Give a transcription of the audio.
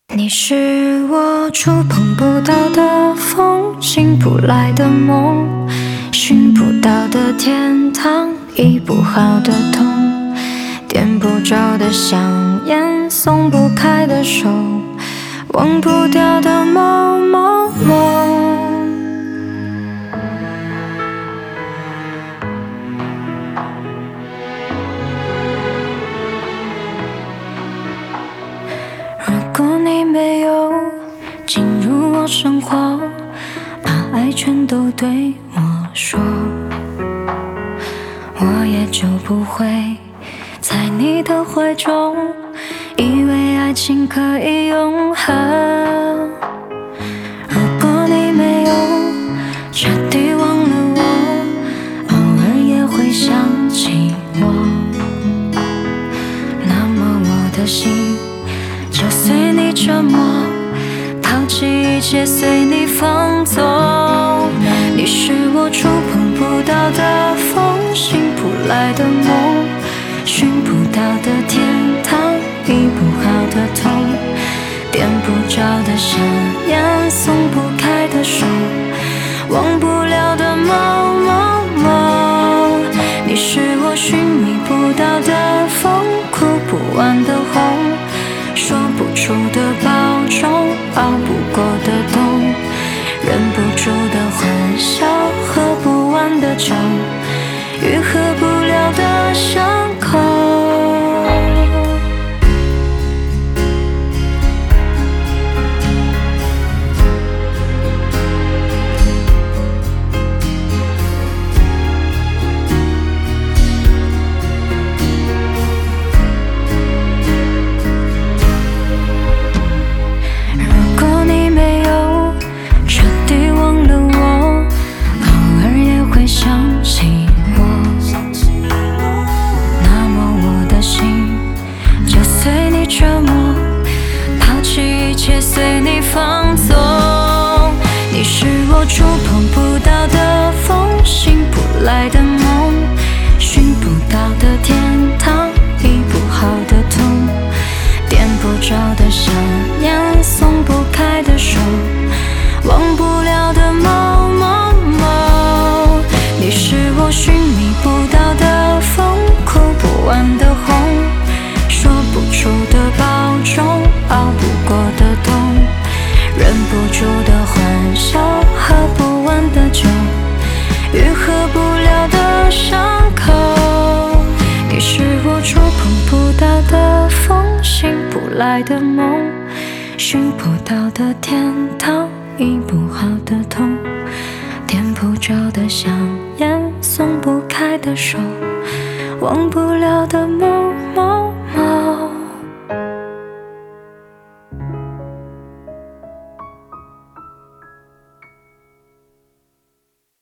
你是我触碰不到的风，醒不来的梦，寻不到的天堂，医不好的痛，点不着的香烟，松不开的手，忘不掉的某某某。如果你没有进入我生活，把爱全都对我说，我也就不会在你的怀中以为爱情可以永恒。如果你没有彻底忘了我，偶尔也会想起我，那么我的心就随你折磨，抛弃一切随你放纵。你是我触碰不到的风，醒不来的梦，寻不到的天堂，医不好的痛，点不着的香烟，松不开的手，忘不了的某某某。你是我寻觅不到的风，哭不完的红，说不出的保重，熬不过的冬，忍不住的欢笑，喝不完的酒，愈合不了的伤口。随你放纵，你是我触碰不到的风，醒不来的梦，寻不到的天堂，医不好的痛，点不着的香烟，松不开的手，忘不了的某某某。你是我寻觅不到的风，哭不完的红，说不出的保重，熬不过的冬，忍不住的欢笑，喝不完的酒，愈合不了的伤口。你是我触碰不到的风，醒不来的梦，寻不到的天堂，医不好的痛，点不着的香烟，松不开的手，忘不了的某某。